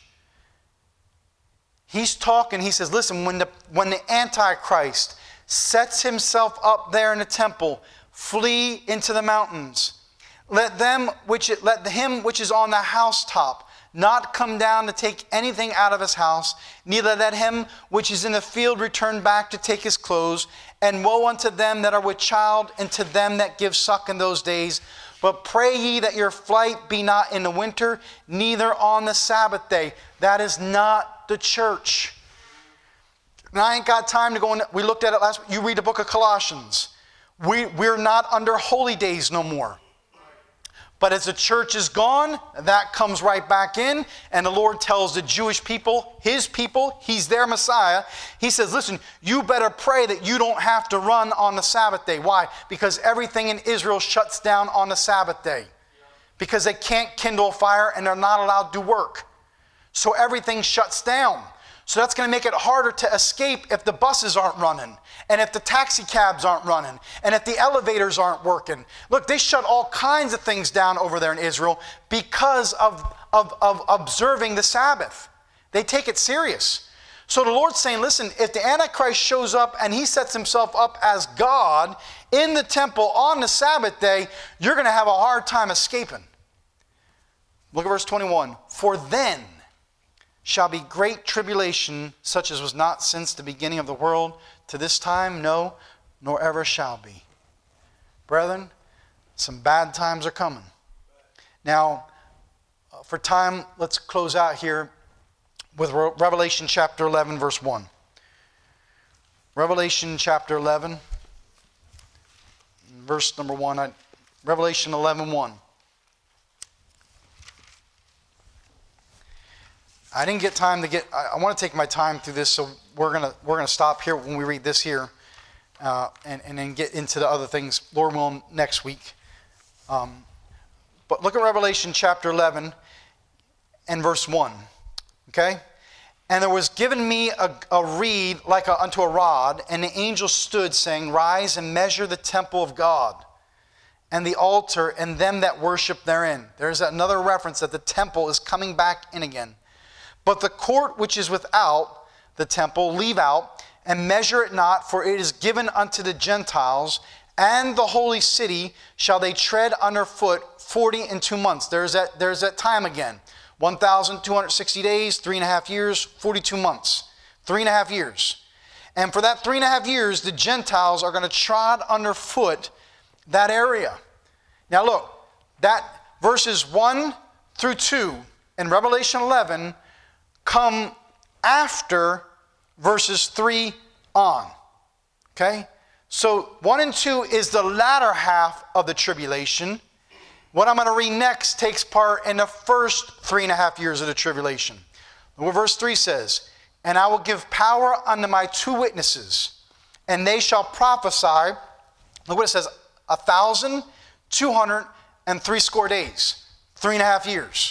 He's talking, he says, listen, when the, when the Antichrist sets himself up there in the temple, flee into the mountains. Let them which let him which is on the housetop not come down to take anything out of his house, neither let him which is in the field return back to take his clothes. And woe unto them that are with child, and to them that give suck in those days. But pray ye that your flight be not in the winter, neither on the Sabbath day. That is not the church. And I ain't got time to go in. We looked at it last week. You read the book of Colossians. We, we're not under holy days no more. But as the church is gone, that comes right back in, and the Lord tells the Jewish people, his people, he's their Messiah. He says, listen, you better pray that you don't have to run on the Sabbath day. Why? Because everything in Israel shuts down on the Sabbath day. Because they can't kindle a fire and they're not allowed to work. So everything shuts down. So that's going to make it harder to escape if the buses aren't running, and if the taxi cabs aren't running, and if the elevators aren't working. Look, they shut all kinds of things down over there in Israel because of, of, of observing the Sabbath. They take it serious. So the Lord's saying, listen, if the Antichrist shows up and he sets himself up as God in the temple on the Sabbath day, you're going to have a hard time escaping. Look at verse twenty-one. For then shall be great tribulation, such as was not since the beginning of the world to this time, no, nor ever shall be. Brethren, some bad times are coming. Now, for time, let's close out here with Revelation chapter eleven, verse one. Revelation chapter eleven, verse number one. Revelation eleven, one. I didn't get time to get, I, I want to take my time through this, so we're going to we're gonna stop here when we read this here, uh, and, and then get into the other things, Lord willing, next week. Um, but look at Revelation chapter eleven and verse one, okay? And there was given me a, a reed like a, unto a rod, and the angel stood, saying, rise and measure the temple of God, and the altar, and them that worship therein. There's another reference that the temple is coming back in again. But the court which is without the temple leave out, and measure it not, for it is given unto the Gentiles, and the holy city shall they tread underfoot forty and two months. There's that, there's that time again. one thousand two hundred sixty days, three and a half years, forty-two months. Three and a half years. And for that three and a half years, the Gentiles are going to trod underfoot that area. Now look, that verses one through two in Revelation eleven come after verses three on. Okay? So one and two is the latter half of the tribulation. What I'm going to read next takes part in the first three and a half years of the tribulation. Look what verse three says. And I will give power unto my two witnesses, and they shall prophesy. Look what it says. A thousand two hundred and three score days. Three and a half years.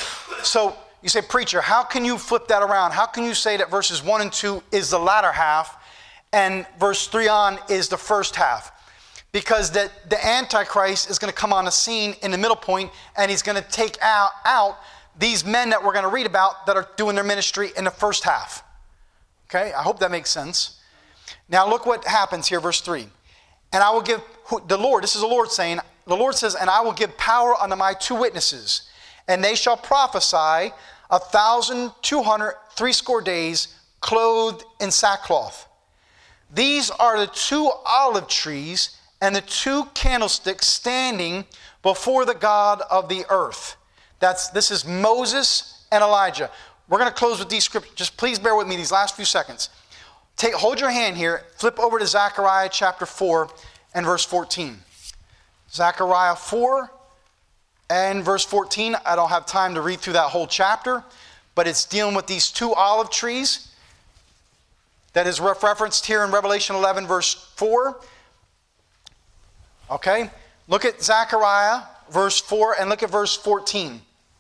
So you say, preacher, how can you flip that around? How can you say that verses one and two is the latter half and verse three on is the first half? Because the, the Antichrist is going to come on the scene in the middle point, and he's going to take out, out these men that we're going to read about that are doing their ministry in the first half. Okay, I hope that makes sense. Now look what happens here, verse three. And I will give, the Lord, this is the Lord saying, the Lord says, and I will give power unto my two witnesses, and they shall prophesy a thousand two hundred three score days, clothed in sackcloth. These are the two olive trees and the two candlesticks standing before the God of the earth. That's this is Moses and Elijah. We're going to close with these scriptures. Just please bear with me these last few seconds. take, hold your hand here, flip over to Zechariah chapter four and verse fourteen. Zechariah four and verse fourteen. I don't have time to read through that whole chapter, but it's dealing with these two olive trees that is referenced here in Revelation eleven verse four. Okay, look at Zechariah verse four and look at verse fourteen.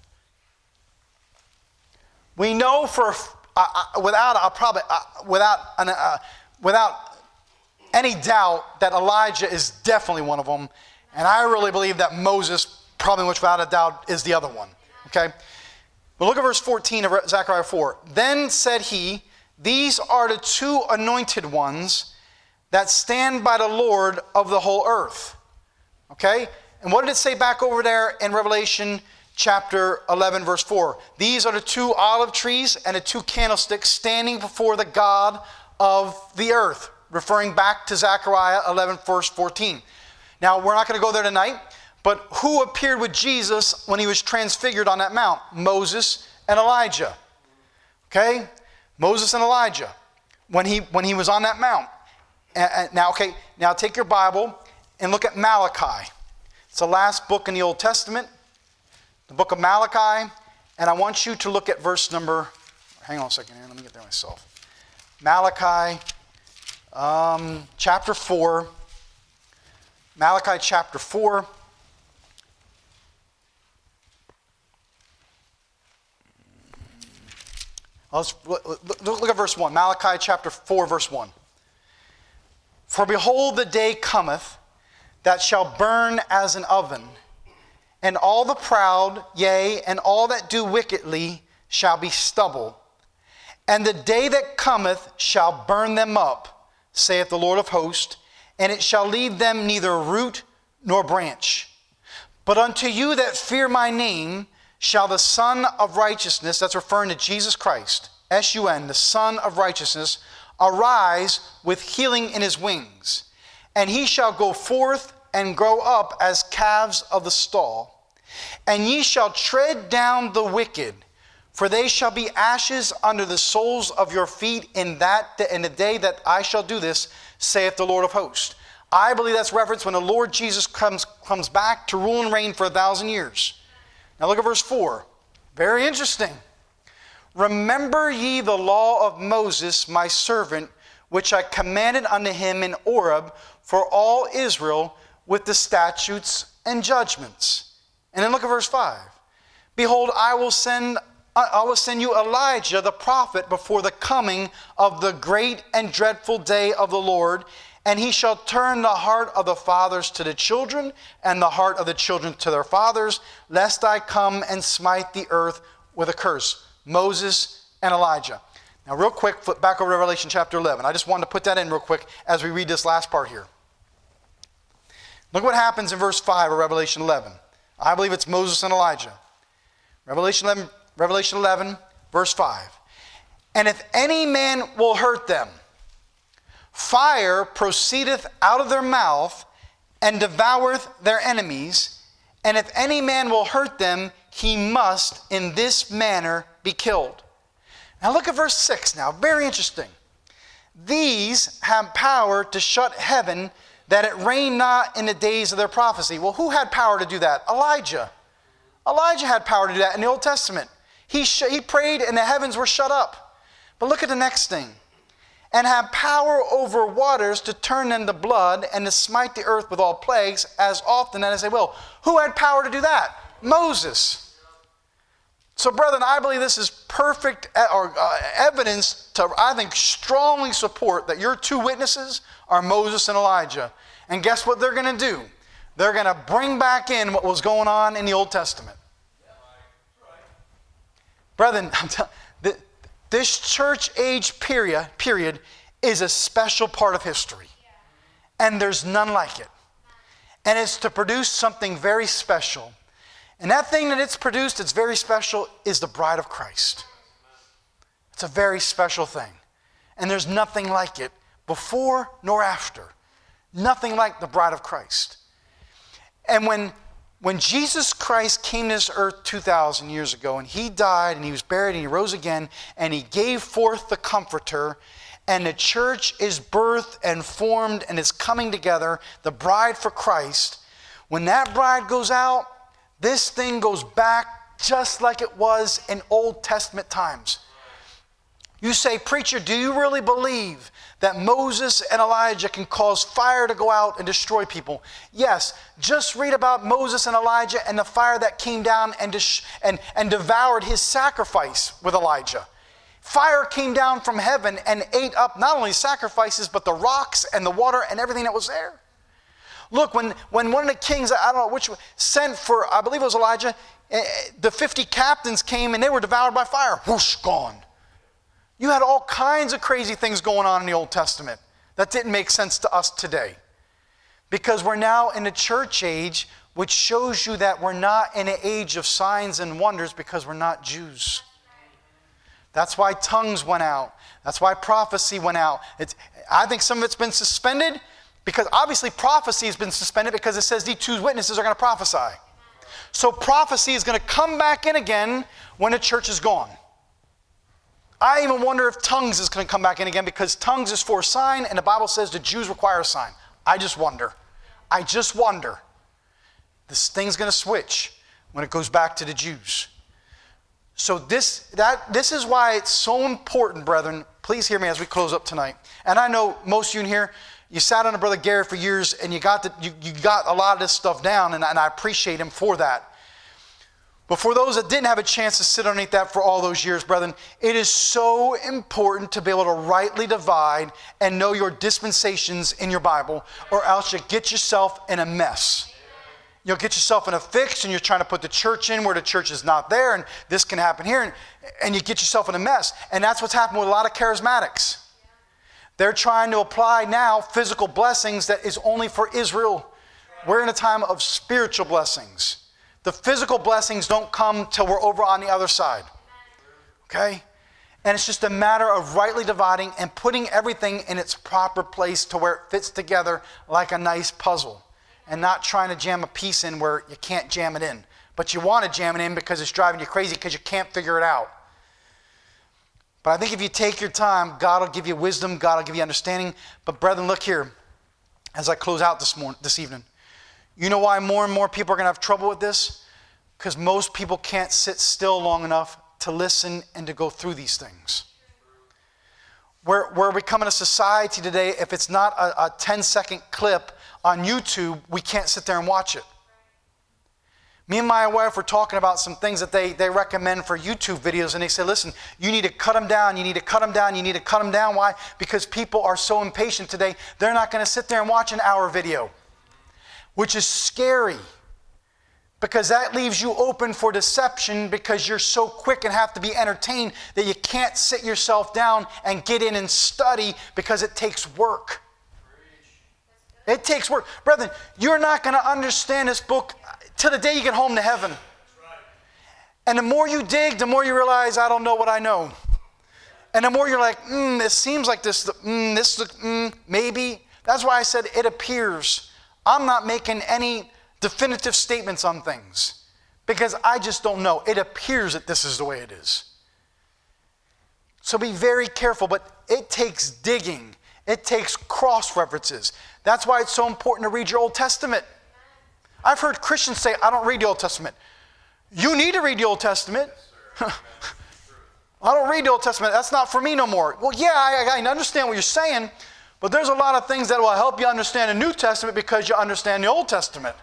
We know for uh, uh, without a probably uh, without an, uh, without any doubt that Elijah is definitely one of them, and I really believe that Moses, probably much without a doubt, is the other one. Okay, but look at verse fourteen of Zechariah four. Then said he, "These are the two anointed ones that stand by the Lord of the whole earth." Okay, and what did it say back over there in Revelation chapter eleven verse four? These are the two olive trees and the two candlesticks standing before the God of the earth, referring back to Zechariah eleven verse fourteen. Now, we're not going to go there tonight, but who appeared with Jesus when he was transfigured on that mount? Moses and Elijah. Okay, Moses and Elijah when he when he was on that mount. And, and now, okay, now take your Bible and look at Malachi. It's the last book in the Old Testament, the book of Malachi, and I want you to look at verse number, hang on a second here, let me get there myself. Malachi um, chapter four, Malachi chapter four. Let's look, look at verse one, Malachi chapter four, verse one. For behold, the day cometh that shall burn as an oven, and all the proud, yea, and all that do wickedly shall be stubble. And the day that cometh shall burn them up, saith the Lord of hosts, and it shall leave them neither root nor branch. But unto you that fear my name shall the Son of Righteousness, that's referring to Jesus Christ, S U N, the Son of Righteousness, arise with healing in his wings. And he shall go forth and grow up as calves of the stall. And ye shall tread down the wicked, for they shall be ashes under the soles of your feet in that in the day that I shall do this, saith the Lord of hosts. I believe that's reference when the Lord Jesus comes, comes back to rule and reign for a thousand years. Now look at verse four. Very interesting. Remember ye the law of Moses, my servant, which I commanded unto him in Horeb for all Israel with the statutes and judgments. And then look at verse five. Behold, I will send I will send you Elijah the prophet before the coming of the great and dreadful day of the Lord, and he shall turn the heart of the fathers to the children, and the heart of the children to their fathers, lest I come and smite the earth with a curse. Moses and Elijah. Now real quick, flip back over to Revelation chapter eleven. I just wanted to put that in real quick as we read this last part here. Look what happens in verse five of Revelation eleven. I believe it's Moses and Elijah. Revelation eleven, Revelation eleven, verse five. And if any man will hurt them, fire proceedeth out of their mouth and devoureth their enemies. And if any man will hurt them, he must in this manner be killed. Now look at verse six now. Very interesting. These have power to shut heaven, that it rain not in the days of their prophecy. Well, who had power to do that? Elijah. Elijah had power to do that in the Old Testament. He, sh- he prayed and the heavens were shut up. But look at the next thing. And have power over waters to turn them to blood and to smite the earth with all plagues as often as they will. Who had power to do that? Moses. So brethren, I believe this is perfect or uh, evidence to, I think, strongly support that your two witnesses are Moses and Elijah. And guess what they're going to do? They're going to bring back in what was going on in the Old Testament. Brethren, I'm telling you, this church age period, period is a special part of history. And there's none like it. And it's to produce something very special. And that thing that it's produced, it's very special, is the bride of Christ. It's a very special thing. And there's nothing like it before nor after. Nothing like the bride of Christ. And when, when Jesus Christ came to this earth two thousand years ago, and he died, and he was buried, and he rose again, and he gave forth the Comforter, and the church is birthed and formed and is coming together, the bride for Christ, when that bride goes out, this thing goes back just like it was in Old Testament times. You say, preacher, do you really believe that Moses and Elijah can cause fire to go out and destroy people? Yes, just read about Moses and Elijah and the fire that came down and, dis- and, and devoured his sacrifice with Elijah. Fire came down from heaven and ate up not only sacrifices, but the rocks and the water and everything that was there. Look, when, when one of the kings, I don't know which, sent for, I believe it was Elijah, the fifty captains came and they were devoured by fire. Whoosh, gone. You had all kinds of crazy things going on in the Old Testament that didn't make sense to us today. Because we're now in the church age, which shows you that we're not in an age of signs and wonders because we're not Jews. That's why tongues went out. That's why prophecy went out. It's, I think some of it's been suspended because obviously prophecy has been suspended because it says these two witnesses are going to prophesy. So prophecy is going to come back in again when the church is gone. I even wonder if tongues is going to come back in again because tongues is for a sign and the Bible says the Jews require a sign. I just wonder. I just wonder. This thing's going to switch when it goes back to the Jews. So this, that, this is why it's so important, brethren. Please hear me as we close up tonight. And I know most of you in here, you sat under Brother Gary for years and you got, the, you, you got a lot of this stuff down and, and I appreciate him for that. But for those that didn't have a chance to sit underneath that for all those years, brethren, it is so important to be able to rightly divide and know your dispensations in your Bible, or else you get yourself in a mess. You'll get yourself in a fix and you're trying to put the church in where the church is not there and this can happen here and, and you get yourself in a mess. And that's what's happened with a lot of charismatics. They're trying to apply now physical blessings that is only for Israel. We're in a time of spiritual blessings. The physical blessings don't come till we're over on the other side. Okay? And it's just a matter of rightly dividing and putting everything in its proper place to where it fits together like a nice puzzle. And not trying to jam a piece in where you can't jam it in. But you want to jam it in because it's driving you crazy because you can't figure it out. But I think if you take your time, God will give you wisdom, God will give you understanding. But brethren, look here, as I close out this morning, this evening. You know why more and more people are going to have trouble with this? Because most people can't sit still long enough to listen and to go through these things. We're, we're becoming a society today, if it's not a, a ten second clip on YouTube, we can't sit there and watch it. Me and my wife were talking about some things that they, they recommend for YouTube videos, and they say, listen, you need to cut them down, you need to cut them down, you need to cut them down. Why? Because people are so impatient today, they're not going to sit there and watch an hour video, which is scary, because that leaves you open for deception because you're so quick and have to be entertained that you can't sit yourself down and get in and study because it takes work. It takes work. Brethren, you're not going to understand this book till the day you get home to heaven. And the more you dig, the more you realize, I don't know what I know. And the more you're like, mm, it seems like this, mm, this, mm, maybe. That's why I said it appears. I'm not making any definitive statements on things because I just don't know. It appears that this is the way it is. So be very careful, but it takes digging. It takes cross-references. That's why it's so important to read your Old Testament. I've heard Christians say, I don't read the Old Testament. You need to read the Old Testament. I don't read the Old Testament. That's not for me no more. Well, yeah, I, I understand what you're saying, but there's a lot of things that will help you understand the New Testament because you understand the Old Testament.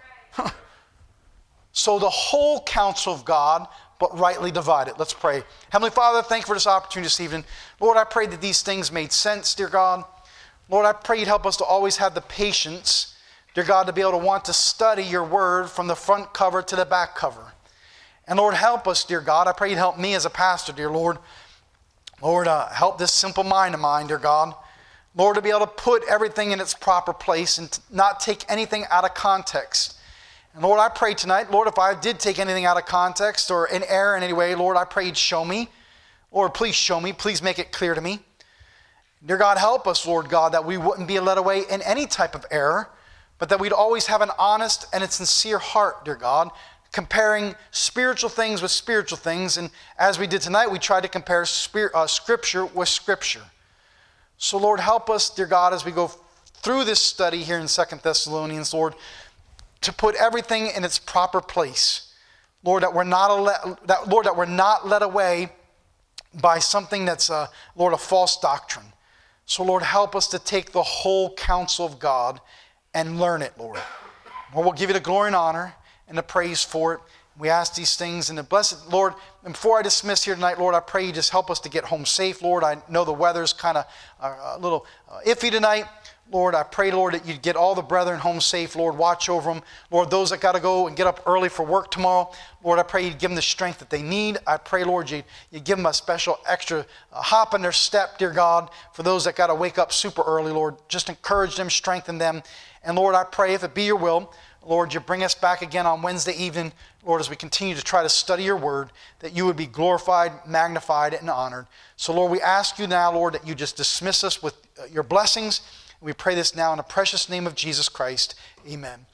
So the whole counsel of God, but rightly divided. Let's pray. Heavenly Father, thank you for this opportunity this evening. Lord, I pray that these things made sense, dear God. Lord, I pray you'd help us to always have the patience, dear God, to be able to want to study your word from the front cover to the back cover. And Lord, help us, dear God. I pray you'd help me as a pastor, dear Lord. Lord, uh, help this simple mind of mine, dear God. Lord, to be able to put everything in its proper place and not take anything out of context. And Lord, I pray tonight, Lord, if I did take anything out of context or in error in any way, Lord, I pray you'd show me. Lord, please show me. Please make it clear to me. Dear God, help us, Lord God, that we wouldn't be led away in any type of error, but that we'd always have an honest and a sincere heart, dear God, comparing spiritual things with spiritual things. And as we did tonight, we tried to compare spirit, uh, Scripture with Scripture. So, Lord, help us, dear God, as we go through this study here in Second Thessalonians, Lord, to put everything in its proper place. Lord, that we're not, a, that, Lord, that we're not led away by something that's, uh, Lord, a false doctrine. So, Lord, help us to take the whole counsel of God and learn it, Lord. Lord, we'll give you the glory and honor and the praise for it. We ask these things in the blessed, Lord, and before I dismiss here tonight, Lord, I pray you just help us to get home safe, Lord. I know the weather's kind of uh, a little uh, iffy tonight. Lord, I pray, Lord, that you'd get all the brethren home safe. Lord, watch over them. Lord, those that got to go and get up early for work tomorrow, Lord, I pray you'd give them the strength that they need. I pray, Lord, you'd, you'd give them a special extra uh, hop in their step, dear God, for those that got to wake up super early, Lord. Just encourage them, strengthen them. And Lord, I pray, if it be your will, Lord, you bring us back again on Wednesday evening, Lord, as we continue to try to study your word, that you would be glorified, magnified, and honored. So, Lord, we ask you now, Lord, that you just dismiss us with your blessings. We pray this now in the precious name of Jesus Christ. Amen.